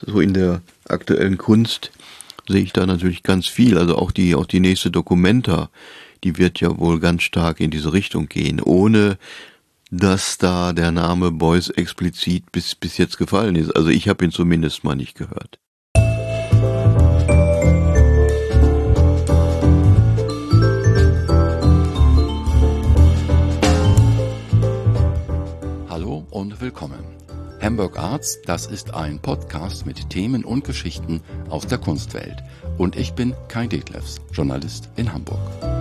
So in der aktuellen Kunst sehe ich da natürlich ganz viel. Also auch die nächste Documenta, die wird ja wohl ganz stark in diese Richtung gehen, ohne dass da der Name Beuys explizit bis jetzt gefallen ist. Also ich habe ihn zumindest mal nicht gehört. Hallo und willkommen. Hamburg Arts, das ist ein Podcast mit Themen und Geschichten aus der Kunstwelt. Und ich bin Kai Detlefs, Journalist in Hamburg.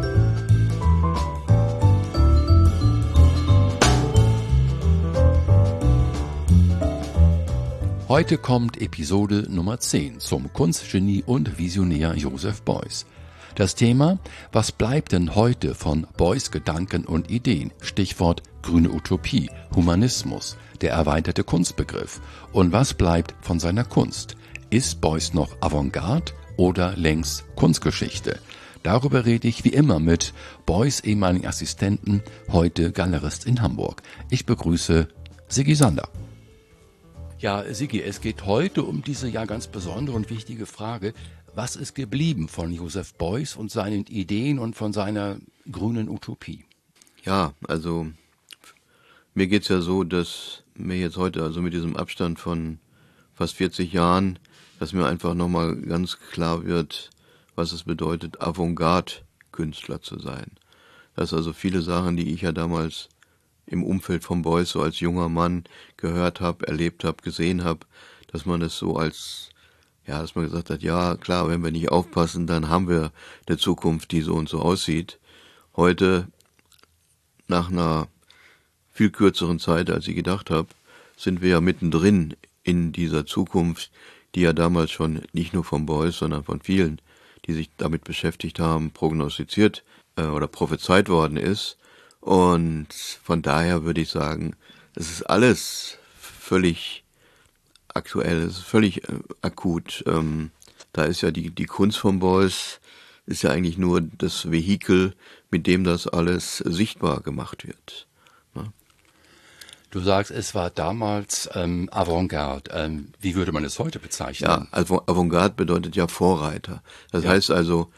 Heute kommt Episode Nummer 10 zum Kunstgenie und Visionär Joseph Beuys. Das Thema: Was bleibt denn heute von Beuys Gedanken und Ideen? Stichwort grüne Utopie, Humanismus, der erweiterte Kunstbegriff. Und was bleibt von seiner Kunst? Ist Beuys noch Avantgarde oder längst Kunstgeschichte? Darüber rede ich wie immer mit Beuys ehemaligen Assistenten, heute Galerist in Hamburg. Ich begrüße Sigi Sander. Ja, Sigi, es geht heute um diese ja ganz besondere und wichtige Frage: Was ist geblieben von Joseph Beuys und seinen Ideen und von seiner grünen Utopie? Ja, also mir geht's ja so, dass mir jetzt heute, also mit diesem Abstand von fast 40 Jahren, dass mir einfach nochmal ganz klar wird, was es bedeutet, Avantgarde-Künstler zu sein. Dass also viele Sachen, die ich ja damals im Umfeld von Beuys so als junger Mann gehört habe, erlebt habe, gesehen habe, dass man es so als, ja, dass man gesagt hat, ja klar, wenn wir nicht aufpassen, dann haben wir eine Zukunft, die so und so aussieht. Heute, nach einer viel kürzeren Zeit, als ich gedacht habe, sind wir ja mittendrin in dieser Zukunft, die ja damals schon nicht nur von Beuys, sondern von vielen, die sich damit beschäftigt haben, prognostiziert oder prophezeit worden ist. Und von daher würde ich sagen, es ist alles völlig aktuell, es ist völlig akut. Da ist ja die Kunst von Beuys, ist ja eigentlich nur das Vehikel, mit dem das alles sichtbar gemacht wird. Ne? Du sagst, es war damals Avantgarde. Wie würde man es heute bezeichnen? Ja, also Avantgarde bedeutet ja Vorreiter. Das heißt also,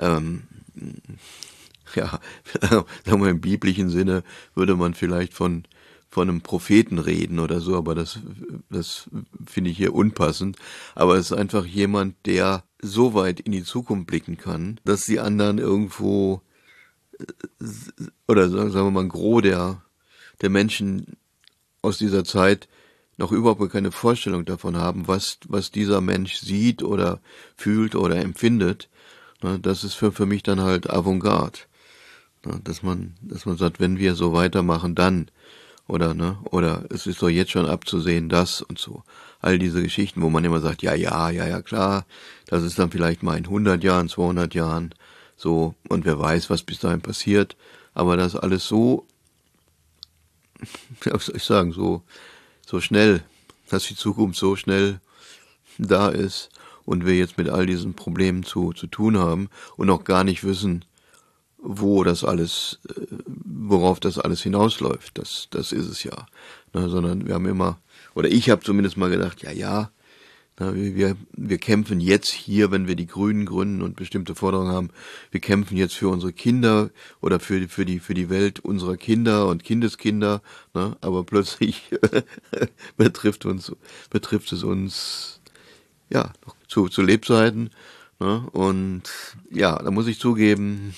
ja, sagen wir im biblischen Sinne würde man vielleicht von einem Propheten reden oder so, aber das finde ich hier unpassend. Aber es ist einfach jemand, der so weit in die Zukunft blicken kann, dass die anderen irgendwo, oder sagen wir mal, ein Gros der Menschen aus dieser Zeit noch überhaupt keine Vorstellung davon haben, was dieser Mensch sieht oder fühlt oder empfindet. Das ist für mich dann halt Avantgarde. Dass man sagt, wenn wir so weitermachen, dann, oder es ist doch jetzt schon abzusehen, das und so. All diese Geschichten, wo man immer sagt, ja, klar, das ist dann vielleicht mal in 100 Jahren, 200 Jahren, so, und wer weiß, was bis dahin passiert, aber das alles so, was soll ich sagen, so schnell, dass die Zukunft so schnell da ist und wir jetzt mit all diesen Problemen zu tun haben und noch gar nicht wissen, worauf das alles hinausläuft, das ist es ja. Sondern wir haben immer, oder ich habe zumindest mal gedacht, wir kämpfen jetzt hier, wenn wir die Grünen gründen und bestimmte Forderungen haben, wir kämpfen jetzt für unsere Kinder oder für die Welt unserer Kinder und Kindeskinder, aber plötzlich betrifft es uns, ja, zu Lebzeiten, und ja, da muss ich zugeben,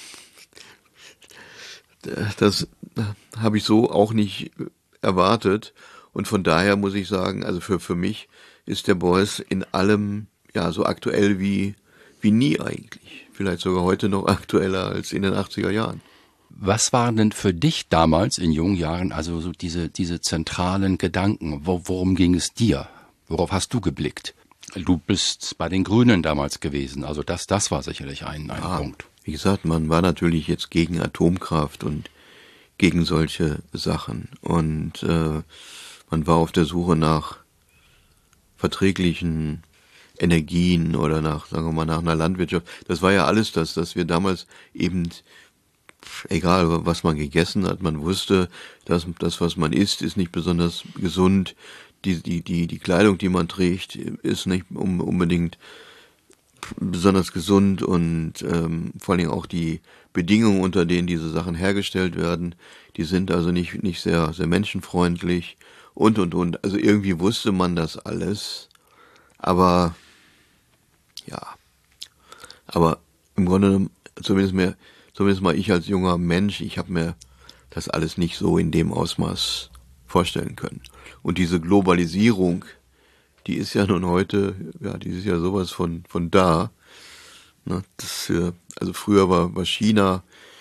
das habe ich so auch nicht erwartet, und von daher muss ich sagen, also für mich ist der Beuys in allem ja so aktuell wie nie eigentlich. Vielleicht sogar heute noch aktueller als in den 80er Jahren. Was waren denn für dich damals in jungen Jahren also so diese zentralen Gedanken? Worum ging es dir? Worauf hast du geblickt? Du bist bei den Grünen damals gewesen, also das war sicherlich ein Punkt. Wie gesagt, man war natürlich jetzt gegen Atomkraft und gegen solche Sachen. Und man war auf der Suche nach verträglichen Energien oder sagen wir mal, nach einer Landwirtschaft. Das war ja alles dass wir damals eben, egal was man gegessen hat, man wusste, dass das, was man isst, ist nicht besonders gesund. die Kleidung, die man trägt, ist nicht unbedingt besonders gesund und vor allen Dingen auch die Bedingungen, unter denen diese Sachen hergestellt werden, die sind also nicht sehr, sehr menschenfreundlich und. Also irgendwie wusste man das alles, aber ja, aber im Grunde genommen, zumindest mal ich als junger Mensch, ich habe mir das alles nicht so in dem Ausmaß vorstellen können. Und diese Globalisierung, die ist ja nun heute, ja, die ist ja sowas von da. Ne, also früher war China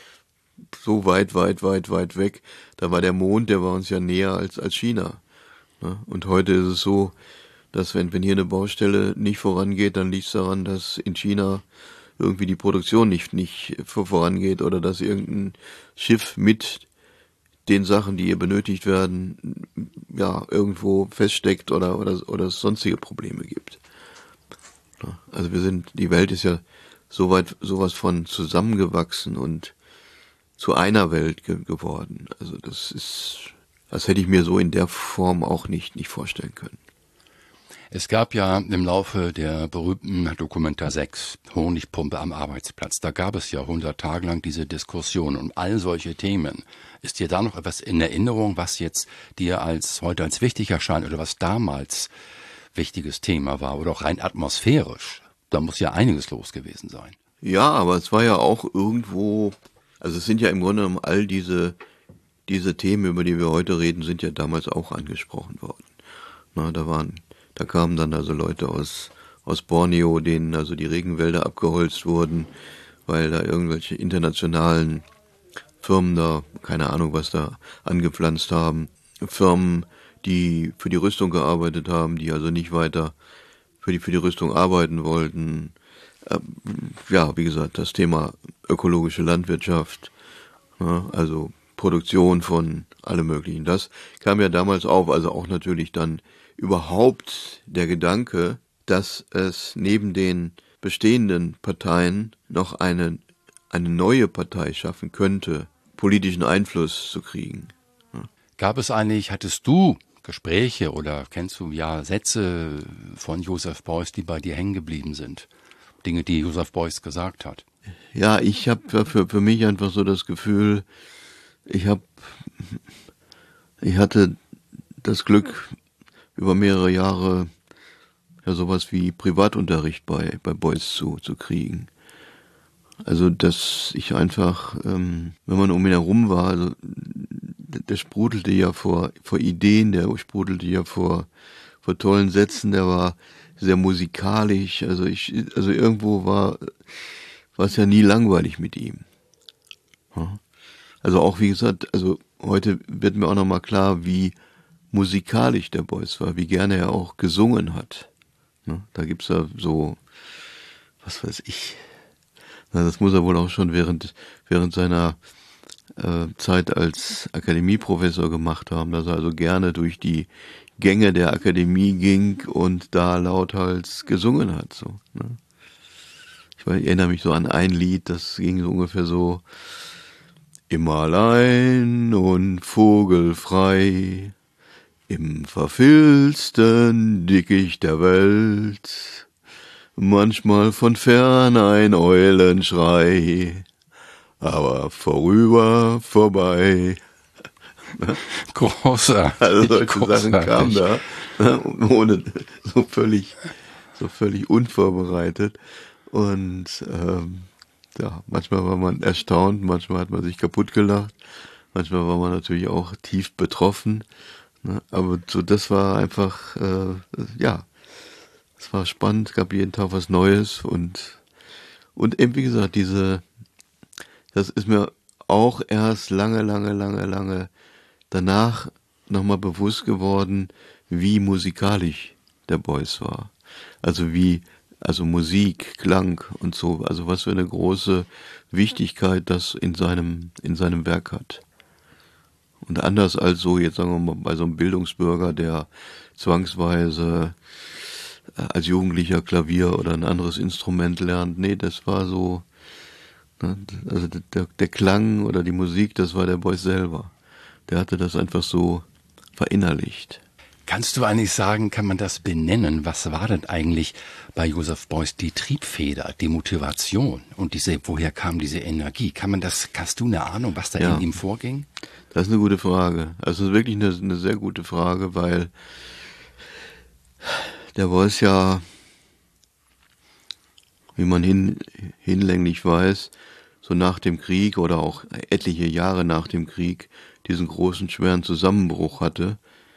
so weit weg, da war der Mond, der war uns ja näher als China. Ne? Und heute ist es so, dass wenn hier eine Baustelle nicht vorangeht, dann liegt es daran, dass in China irgendwie die Produktion nicht vorangeht oder dass irgendein Schiff mit den Sachen, die hier benötigt werden, ja, irgendwo feststeckt oder es sonstige Probleme gibt. Also die Welt ist ja sowas von zusammengewachsen und zu einer Welt geworden. Also das hätte ich mir so in der Form auch nicht vorstellen können. Es gab ja im Laufe der berühmten Dokumenta 6, Honigpumpe am Arbeitsplatz, da gab es ja 100 Tage lang diese Diskussion und all solche Themen. Ist dir da noch etwas in Erinnerung, was jetzt dir heute als wichtig erscheint oder was damals wichtiges Thema war oder auch rein atmosphärisch? Da muss ja einiges los gewesen sein. Ja, aber es war ja auch irgendwo, also es sind ja im Grunde genommen all diese Themen, über die wir heute reden, sind ja damals auch angesprochen worden. Da kamen dann also Leute aus Borneo, denen also die Regenwälder abgeholzt wurden, weil da irgendwelche internationalen Firmen da, keine Ahnung was da angepflanzt haben. Firmen, die für die Rüstung gearbeitet haben, die also nicht weiter für die Rüstung arbeiten wollten. Ja, wie gesagt, das Thema ökologische Landwirtschaft, also Produktion von allem Möglichen. Das kam ja damals auf, also auch natürlich dann überhaupt der Gedanke, dass es neben den bestehenden Parteien noch eine neue Partei schaffen könnte, politischen Einfluss zu kriegen. Hattest du Gespräche oder kennst du ja Sätze von Joseph Beuys, die bei dir hängen geblieben sind? Dinge, die Joseph Beuys gesagt hat? Ja, ich habe für mich einfach so das Gefühl, ich hatte das Glück, über mehrere Jahre ja sowas wie Privatunterricht bei Beuys zu kriegen. Also dass ich einfach, wenn man um ihn herum war, also der sprudelte ja vor Ideen, der sprudelte ja vor tollen Sätzen, der war sehr musikalisch, also irgendwo war es ja nie langweilig mit ihm. Ja. Also auch wie gesagt, also heute wird mir auch nochmal klar, wie musikalisch der Beuys war, wie gerne er auch gesungen hat. Ne? Da gibt's ja so, was weiß ich, das muss er wohl auch schon während seiner Zeit als Akademieprofessor gemacht haben, dass er also gerne durch die Gänge der Akademie ging und da lauthals gesungen hat. So, ne? Ich erinnere mich so an ein Lied, das ging so ungefähr so: Immer allein und vogelfrei im verfilzten Dickicht der Welt, manchmal von fern ein Eulenschrei, aber vorbei. Großartig. Also solche Sachen kamen da, ohne so völlig unvorbereitet. Und ja, manchmal war man erstaunt, manchmal hat man sich kaputt gelacht, manchmal war man natürlich auch tief betroffen. Ne? Aber so, das war einfach, ja, es war spannend, gab jeden Tag was Neues und eben wie gesagt, das ist mir auch erst lange danach nochmal bewusst geworden, wie musikalisch der Beuys war. Also Musik, Klang und so, also was für eine große Wichtigkeit das in seinem Werk hat. Und anders als so, jetzt sagen wir mal, bei so einem Bildungsbürger, der zwangsweise als Jugendlicher Klavier oder ein anderes Instrument lernt, nee, das war so, ne, also der Klang oder die Musik, das war der Beuys selber. Der hatte das einfach so verinnerlicht. Kannst du eigentlich sagen, kann man das benennen? Was war denn eigentlich bei Joseph Beuys die Triebfeder, die Motivation und woher kam diese Energie? Hast du eine Ahnung, was da in ihm vorging? Das ist eine gute Frage. Also wirklich eine sehr gute Frage, weil der Beuys ja, wie man hinlänglich weiß, so nach dem Krieg oder auch etliche Jahre nach dem Krieg diesen großen, schweren Zusammenbruch hatte.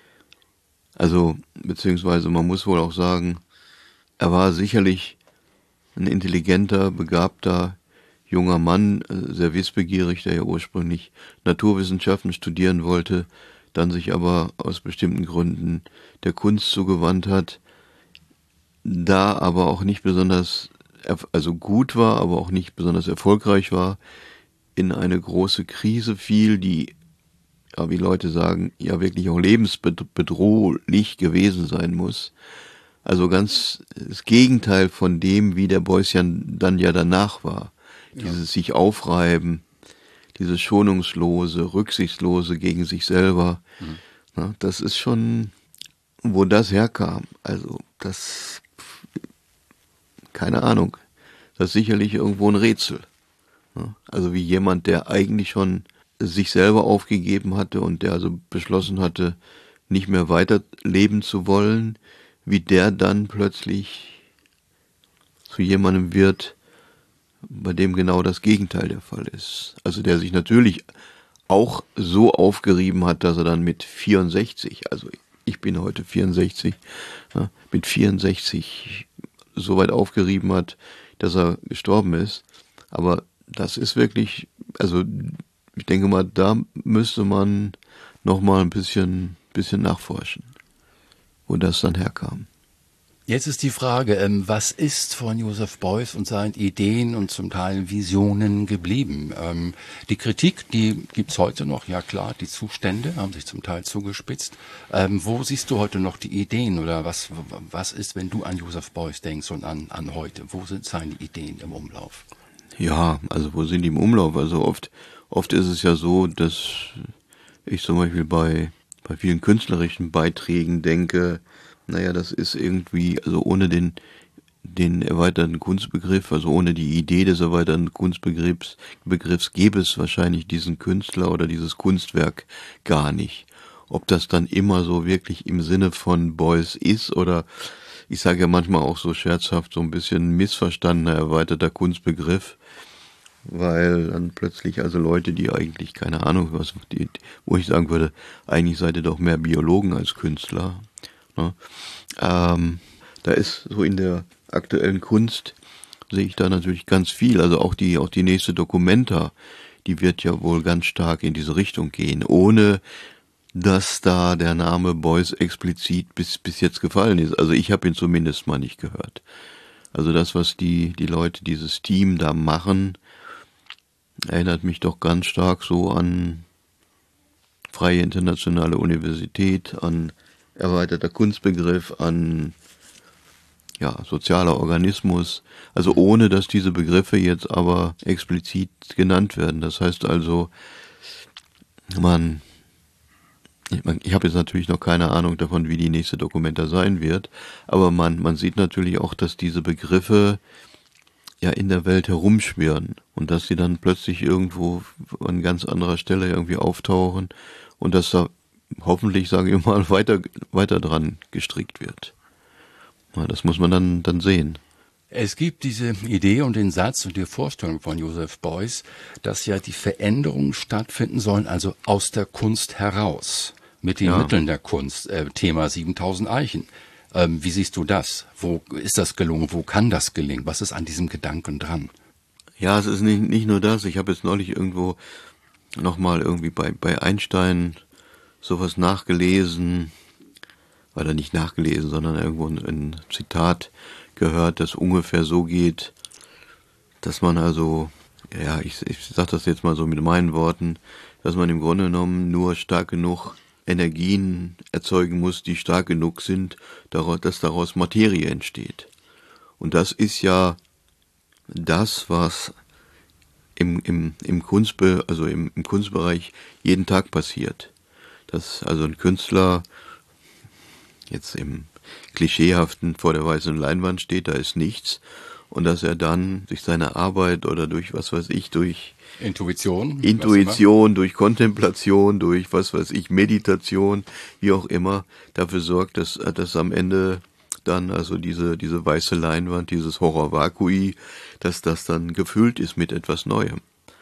Also, beziehungsweise man muss wohl auch sagen, er war sicherlich ein intelligenter, begabter, junger Mann, sehr wissbegierig, der ja ursprünglich Naturwissenschaften studieren wollte, dann sich aber aus bestimmten Gründen der Kunst zugewandt hat, da aber auch nicht besonders, also gut war, aber auch nicht besonders erfolgreich war, in eine große Krise fiel, die, ja, wie Leute sagen, ja wirklich auch lebensbedrohlich gewesen sein muss. Also ganz das Gegenteil von dem, wie der Beuys dann ja danach war. Dieses sich aufreiben, dieses schonungslose, rücksichtslose gegen sich selber. Ja, das ist schon, wo das herkam. Also das, keine Ahnung, das ist sicherlich irgendwo ein Rätsel. Ja, also wie jemand, der eigentlich schon sich selber aufgegeben hatte und der also beschlossen hatte, nicht mehr weiterleben zu wollen, wie der dann plötzlich zu jemandem wird, bei dem genau das Gegenteil der Fall ist. Also der sich natürlich auch so aufgerieben hat, dass er dann mit 64, also ich bin heute 64, ja, mit 64 so weit aufgerieben hat, dass er gestorben ist. Aber das ist wirklich, also ich denke mal, da müsste man noch mal ein bisschen nachforschen, wo das dann herkam. Jetzt ist die Frage, was ist von Joseph Beuys und seinen Ideen und zum Teil Visionen geblieben? Die Kritik, die gibt's heute noch, ja klar, die Zustände haben sich zum Teil zugespitzt. Wo siehst du heute noch die Ideen oder was ist, wenn du an Joseph Beuys denkst und an heute? Wo sind seine Ideen im Umlauf? Ja, also wo sind die im Umlauf? Also oft ist es ja so, dass ich zum Beispiel bei vielen künstlerischen Beiträgen denke, naja, das ist irgendwie, also ohne den erweiterten Kunstbegriff, also ohne die Idee des erweiterten Kunstbegriffs gäbe es wahrscheinlich diesen Künstler oder dieses Kunstwerk gar nicht. Ob das dann immer so wirklich im Sinne von Beuys ist oder, ich sage ja manchmal auch so scherzhaft, so ein bisschen missverstandener erweiterter Kunstbegriff, weil dann plötzlich also Leute, die eigentlich, keine Ahnung, wo ich sagen würde, eigentlich seid ihr doch mehr Biologen als Künstler, ne? Da ist so in der aktuellen Kunst, sehe ich da natürlich ganz viel, also auch die nächste Documenta, die wird ja wohl ganz stark in diese Richtung gehen, ohne dass da der Name Beuys explizit bis jetzt gefallen ist. Also ich habe ihn zumindest mal nicht gehört. Also das, was die Leute, dieses Team da machen, erinnert mich doch ganz stark so an Freie Internationale Universität, an erweiterter Kunstbegriff, an ja, sozialer Organismus, also ohne dass diese Begriffe jetzt aber explizit genannt werden. Das heißt also, ich habe jetzt natürlich noch keine Ahnung davon, wie die nächste Documenta sein wird, aber man sieht natürlich auch, dass diese Begriffe ja in der Welt herumschwirren und dass sie dann plötzlich irgendwo an ganz anderer Stelle irgendwie auftauchen und dass da hoffentlich, sage ich mal, weiter dran gestrickt wird. Ja, das muss man dann sehen. Es gibt diese Idee und den Satz und die Vorstellung von Joseph Beuys, dass ja die Veränderungen stattfinden sollen, also aus der Kunst heraus, mit den Mitteln der Kunst, Thema 7000 Eichen. Wie siehst du das? Wo ist das gelungen? Wo kann das gelingen? Was ist an diesem Gedanken dran? Ja, es ist nicht nur das. Ich habe jetzt neulich irgendwo nochmal irgendwie bei Einstein sowas nachgelesen, oder nicht nachgelesen, sondern irgendwo ein Zitat gehört, das ungefähr so geht, dass man also, ja, ich sag das jetzt mal so mit meinen Worten, dass man im Grunde genommen nur stark genug Energien erzeugen muss, die stark genug sind, dass daraus Materie entsteht. Und das ist ja das, was im Kunstbereich jeden Tag passiert. Dass also ein Künstler jetzt im Klischeehaften vor der weißen Leinwand steht, da ist nichts. Und dass er dann durch seine Arbeit oder durch, was weiß ich, durch Intuition, durch Kontemplation, durch, was weiß ich, Meditation, wie auch immer, dafür sorgt, dass am Ende dann also diese weiße Leinwand, dieses Horror Vacui, dass das dann gefüllt ist mit etwas Neuem.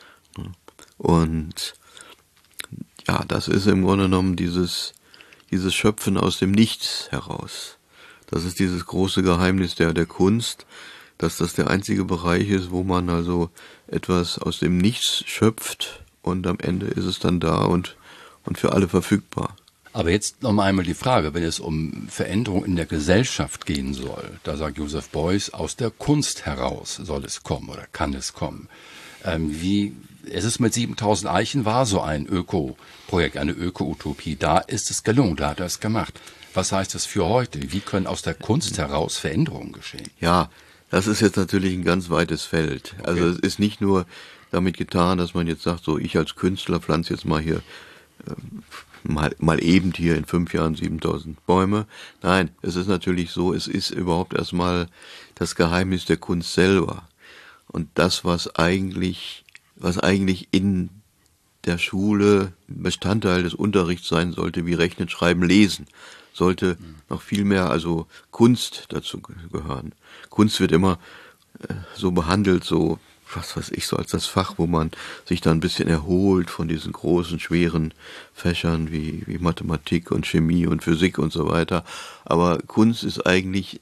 Und ja, das ist im Grunde genommen dieses Schöpfen aus dem Nichts heraus. Das ist dieses große Geheimnis der Kunst, dass das der einzige Bereich ist, wo man also etwas aus dem Nichts schöpft und am Ende ist es dann da und für alle verfügbar. Aber jetzt noch einmal die Frage, wenn es um Veränderung in der Gesellschaft gehen soll, da sagt Joseph Beuys, aus der Kunst heraus soll es kommen oder kann es kommen. Es ist mit 7000 Eichen war so ein Öko-Projekt, eine Öko-Utopie. Da ist es gelungen, da hat er es gemacht. Was heißt das für heute? Wie können aus der Kunst heraus Veränderungen geschehen? Ja, das ist jetzt natürlich ein ganz weites Feld. Okay. Also es ist nicht nur damit getan, dass man jetzt sagt, so ich als Künstler pflanze jetzt mal hier mal eben hier in 5 Jahren 7000 Bäume. Nein, es ist natürlich so, es ist überhaupt erstmal das Geheimnis der Kunst selber. Und das, was eigentlich in der Schule Bestandteil des Unterrichts sein sollte, wie Rechnen, Schreiben, Lesen, sollte noch viel mehr, also Kunst dazu gehören. Kunst wird immer so behandelt, so, was weiß ich, so als das Fach, wo man sich dann ein bisschen erholt von diesen großen, schweren Fächern wie Mathematik und Chemie und Physik und so weiter. Aber Kunst ist eigentlich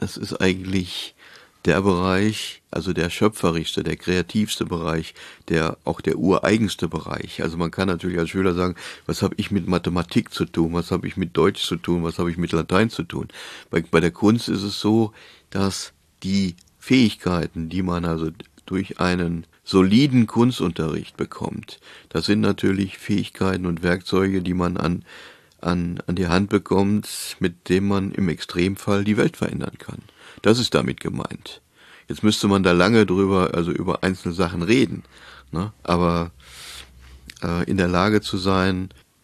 der Bereich, also der schöpferischste, der kreativste Bereich, auch der ureigenste Bereich. Also man kann natürlich als Schüler sagen, was habe ich mit Mathematik zu tun, was habe ich mit Deutsch zu tun, was habe ich mit Latein zu tun. Bei der Kunst ist es so, dass die Fähigkeiten, die man also durch einen soliden Kunstunterricht bekommt, das sind natürlich Fähigkeiten und Werkzeuge, die man an die Hand bekommt, mit dem man im Extremfall die Welt verändern kann. Das ist damit gemeint. Jetzt müsste man da lange über einzelne Sachen reden, ne? Aber in der Lage zu sein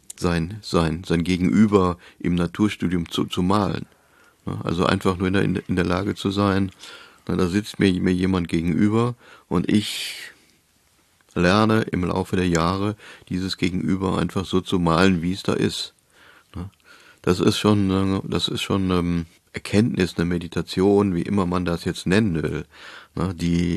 Gegenüber im Naturstudium zu malen, ne? Also einfach nur in der Lage zu sein, na, da sitzt mir jemand gegenüber und ich lerne im Laufe der Jahre dieses Gegenüber einfach so zu malen, wie es da ist. Ne? Das ist schon Erkenntnis, eine Meditation, wie immer man das jetzt nennen will, ne,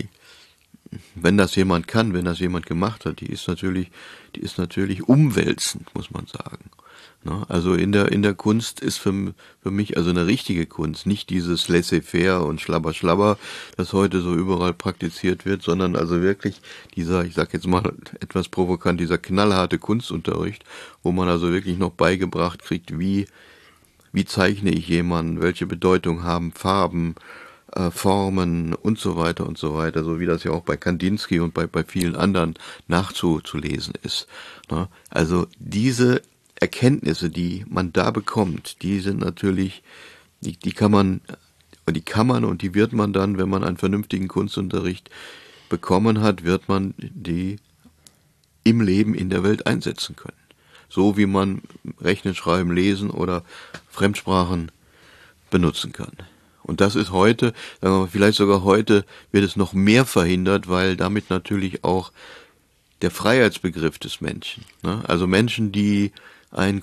wenn das jemand kann, wenn das jemand gemacht hat, die ist natürlich umwälzend, muss man sagen. Ne, also in der Kunst ist für mich also eine richtige Kunst, nicht dieses Laissez-faire und Schlabber, das heute so überall praktiziert wird, sondern also wirklich dieser, ich sag jetzt mal etwas provokant, dieser knallharte Kunstunterricht, wo man also wirklich noch beigebracht kriegt, wie zeichne ich jemanden, welche Bedeutung haben Farben, Formen und so weiter, so wie das ja auch bei Kandinsky und bei vielen anderen nachzulesen ist. Also diese Erkenntnisse, die man da bekommt, die sind natürlich, die kann man und die wird man dann, wenn man einen vernünftigen Kunstunterricht bekommen hat, wird man die im Leben in der Welt einsetzen können. So wie man Rechnen, Schreiben, Lesen oder Fremdsprachen benutzen kann. Und das ist heute, sagen wir mal, vielleicht sogar heute wird es noch mehr verhindert, weil damit natürlich auch der Freiheitsbegriff des Menschen, ne? Also Menschen, die einen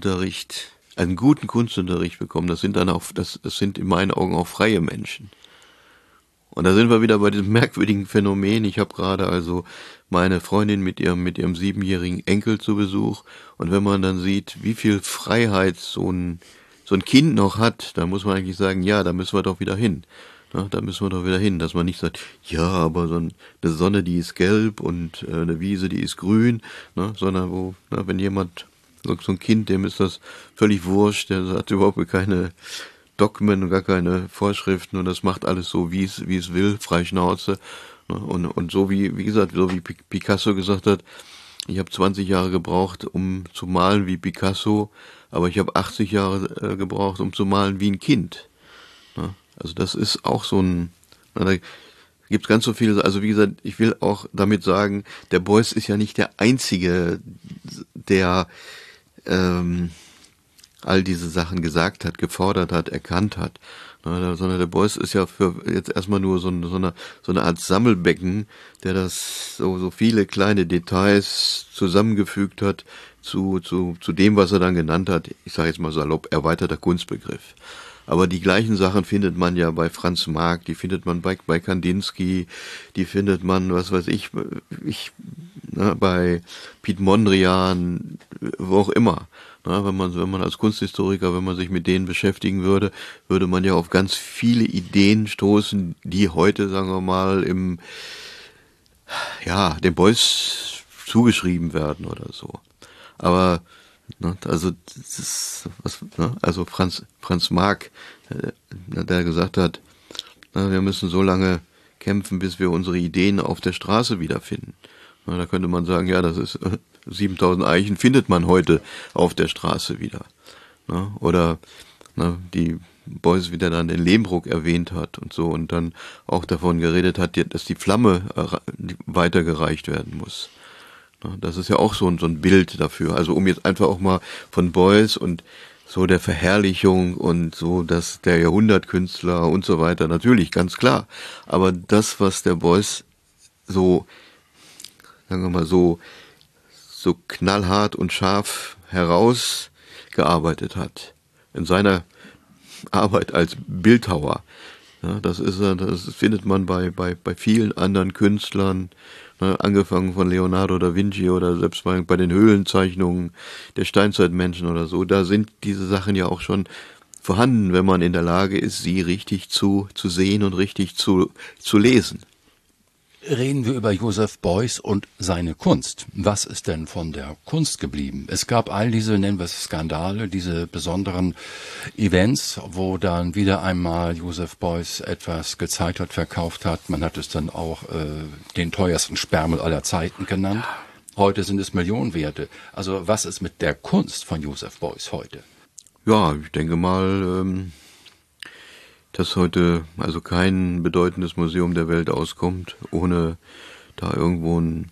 guten Kunstunterricht bekommen, das sind in meinen Augen auch freie Menschen. Und da sind wir wieder bei diesem merkwürdigen Phänomen. Ich habe gerade also meine Freundin mit ihrem 7-jährigen Enkel zu Besuch. Und wenn man dann sieht, wie viel Freiheit so ein Kind noch hat, dann muss man eigentlich sagen, ja, da müssen wir doch wieder hin. Na, da müssen wir doch wieder hin, dass man nicht sagt, ja, aber so eine Sonne, die ist gelb und eine Wiese, die ist grün, ne, sondern wenn jemand, so ein Kind, dem ist das völlig wurscht, der hat überhaupt keine Dogmen und gar keine Vorschriften und das macht alles so, wie es will, frei Schnauze. Und so wie gesagt, so wie Picasso gesagt hat, ich habe 20 Jahre gebraucht, um zu malen wie Picasso, aber ich habe 80 Jahre gebraucht, um zu malen wie ein Kind. Also das ist auch so da gibt es ganz so viele, also wie gesagt, ich will auch damit sagen, der Beuys ist ja nicht der Einzige, der all diese Sachen gesagt hat, gefordert hat, erkannt hat. Sondern der Beuys ist ja für jetzt erstmal nur so eine Art Sammelbecken, der das so viele kleine Details zusammengefügt hat zu dem, was er dann genannt hat, ich sage jetzt mal salopp, erweiterter Kunstbegriff. Aber die gleichen Sachen findet man ja bei Franz Marc, die findet man bei Kandinsky, die findet man, was weiß ich bei Piet Mondrian, wo auch immer. Wenn man als Kunsthistoriker, wenn man sich mit denen beschäftigen würde, würde man ja auf ganz viele Ideen stoßen, die heute, sagen wir mal, dem Beuys zugeschrieben werden oder so. Aber also Franz Marc, der gesagt hat, wir müssen so lange kämpfen, bis wir unsere Ideen auf der Straße wiederfinden. Da könnte man sagen, ja, das ist 7000 Eichen findet man heute auf der Straße wieder. Oder die Beuys wieder dann den Lehmbruck erwähnt hat und so und dann auch davon geredet hat, dass die Flamme weitergereicht werden muss. Das ist ja auch so ein Bild dafür. Also um jetzt einfach auch mal von Beuys und so der Verherrlichung und so, dass der Jahrhundertkünstler und so weiter, natürlich, ganz klar. Aber das, was der Beuys so, sagen wir mal, so knallhart und scharf herausgearbeitet hat, in seiner Arbeit als Bildhauer, das findet man bei vielen anderen Künstlern, angefangen von Leonardo da Vinci oder selbst bei den Höhlenzeichnungen der Steinzeitmenschen oder so, da sind diese Sachen ja auch schon vorhanden, wenn man in der Lage ist, sie richtig zu sehen und richtig zu lesen. Reden wir über Joseph Beuys und seine Kunst. Was ist denn von der Kunst geblieben? Es gab all diese, nennen wir es Skandale, diese besonderen Events, wo dann wieder einmal Joseph Beuys etwas gezeigt hat, verkauft hat. Man hat es dann auch den teuersten Sperrmüll aller Zeiten genannt. Heute sind es Millionenwerte. Also was ist mit der Kunst von Joseph Beuys heute? Ja, ich denke mal, dass heute also kein bedeutendes Museum der Welt auskommt, ohne da irgendwo ein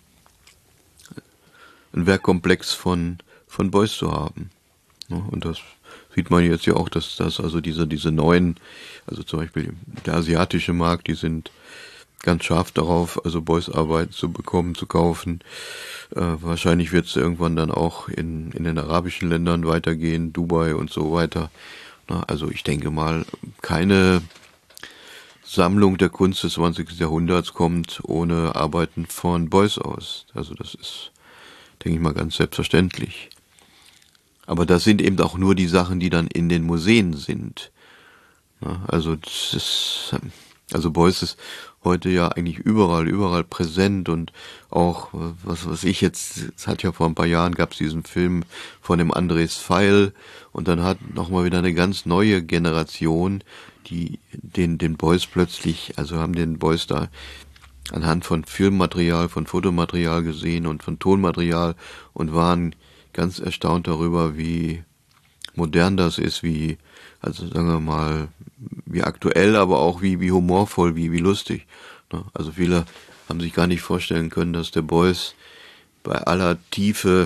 Werkkomplex von Beuys zu haben. Und das sieht man jetzt ja auch, dass also diese neuen, also zum Beispiel der asiatische Markt, die sind ganz scharf darauf, also Beuys Arbeit zu bekommen, zu kaufen. Wahrscheinlich wird es irgendwann dann auch in den arabischen Ländern weitergehen, Dubai und so weiter. Also ich denke mal, keine Sammlung der Kunst des 20. Jahrhunderts kommt ohne Arbeiten von Beuys aus. Also das ist, denke ich mal, ganz selbstverständlich. Aber das sind eben auch nur die Sachen, die dann in den Museen sind. Also Beuys ist heute ja eigentlich überall präsent und auch, was ich jetzt, es hat ja vor ein paar Jahren, gab es diesen Film von dem Andres Pfeil und dann hat nochmal wieder eine ganz neue Generation, die den Beuys plötzlich, also haben den Beuys da anhand von Filmmaterial, von Fotomaterial gesehen und von Tonmaterial und waren ganz erstaunt darüber, wie modern das ist, also sagen wir mal, wie aktuell, aber auch wie humorvoll, wie lustig. Also viele haben sich gar nicht vorstellen können, dass der Beuys bei aller Tiefe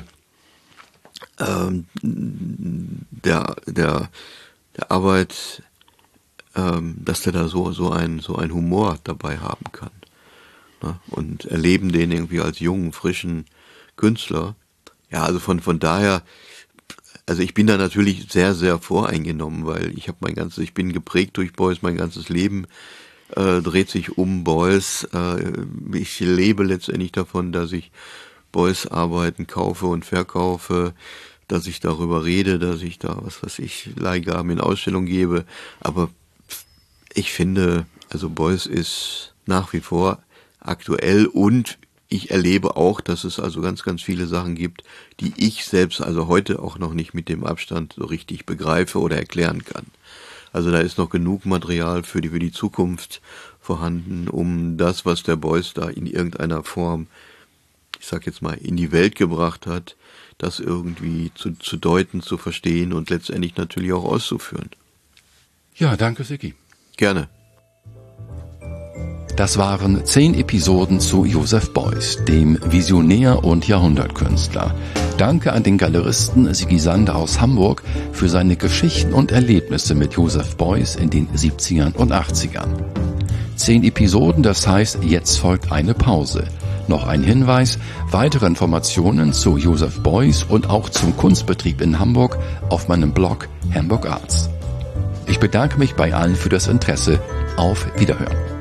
der Arbeit, dass der da so ein Humor dabei haben kann. Und erleben den irgendwie als jungen, frischen Künstler. Ja, also von daher, also ich bin da natürlich sehr, sehr voreingenommen, weil ich bin geprägt durch Beuys, mein ganzes Leben dreht sich um Beuys. Ich lebe letztendlich davon, dass ich Beuys Arbeiten kaufe und verkaufe, dass ich darüber rede, dass ich da, Leihgaben in Ausstellung gebe. Aber ich finde, also Beuys ist nach wie vor aktuell und ich erlebe auch, dass es also ganz, ganz viele Sachen gibt, die ich selbst also heute auch noch nicht mit dem Abstand so richtig begreife oder erklären kann. Also da ist noch genug Material für die Zukunft vorhanden, um das, was der Beuys da in irgendeiner Form, ich sag jetzt mal, in die Welt gebracht hat, das irgendwie zu deuten, zu verstehen und letztendlich natürlich auch auszuführen. Ja, danke, Sigi. Gerne. Das waren 10 Episoden zu Joseph Beuys, dem Visionär und Jahrhundertkünstler. Danke an den Galeristen Sigi Sander aus Hamburg für seine Geschichten und Erlebnisse mit Joseph Beuys in den 70ern und 80ern. 10 Episoden, das heißt, jetzt folgt eine Pause. Noch ein Hinweis, weitere Informationen zu Joseph Beuys und auch zum Kunstbetrieb in Hamburg auf meinem Blog Hamburg Arts. Ich bedanke mich bei allen für das Interesse. Auf Wiederhören.